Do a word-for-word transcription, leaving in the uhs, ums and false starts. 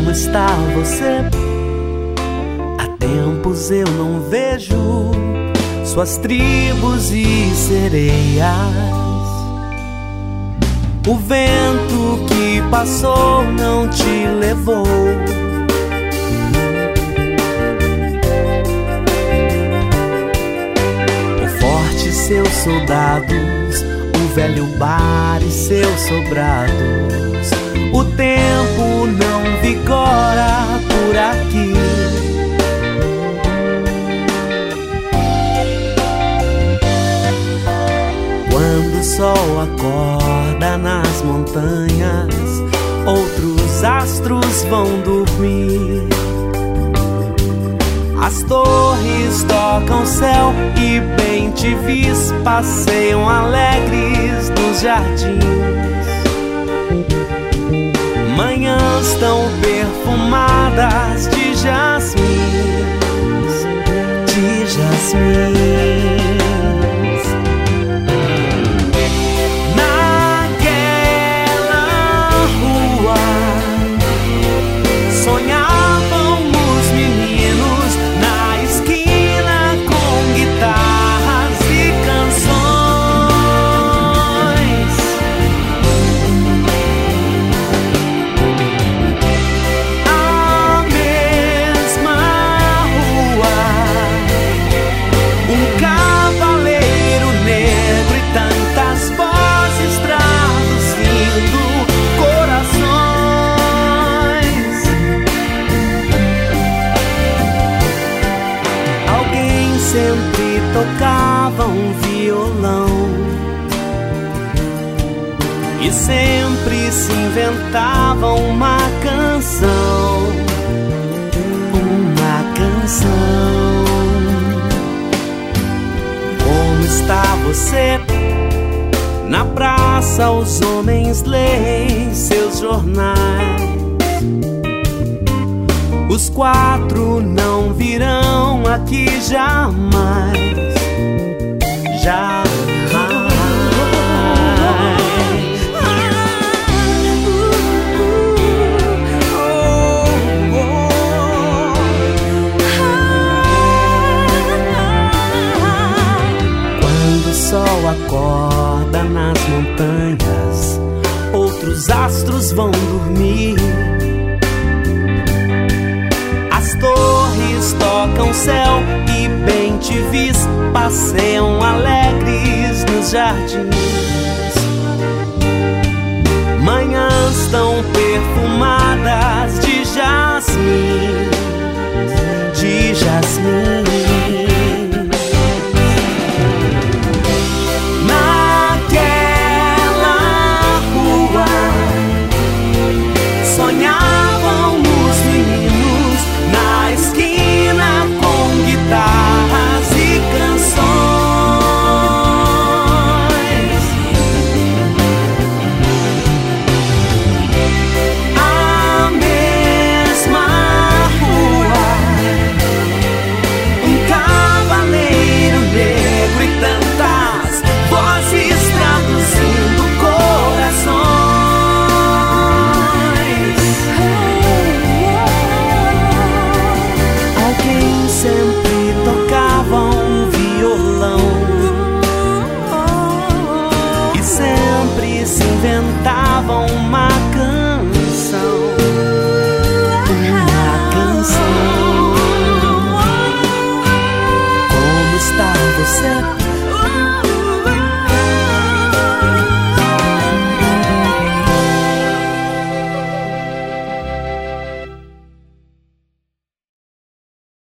Como está você? Há tempos eu não vejo suas tribos e sereias. O vento que passou não te levou. O forte e seus soldados, o velho bar e seus sobrados. O tempo não vigora por aqui. Quando o sol acorda nas montanhas, outros astros vão dormir. As torres tocam o céu e bem-te-vis passeiam alegres nos jardins. Manhãs tão perfumadas de jasmins, de jasmins. Sempre tocava um violão e sempre se inventava uma canção, uma canção. Como está você? Na praça os homens leem seus jornais. Os quatro não virão aqui jamais, jamais. Quando o sol acorda nas montanhas, outros astros vão dormir. As torres tocam o céu e bem-te-vis passeiam alegres nos jardins. Manhãs tão perfumadas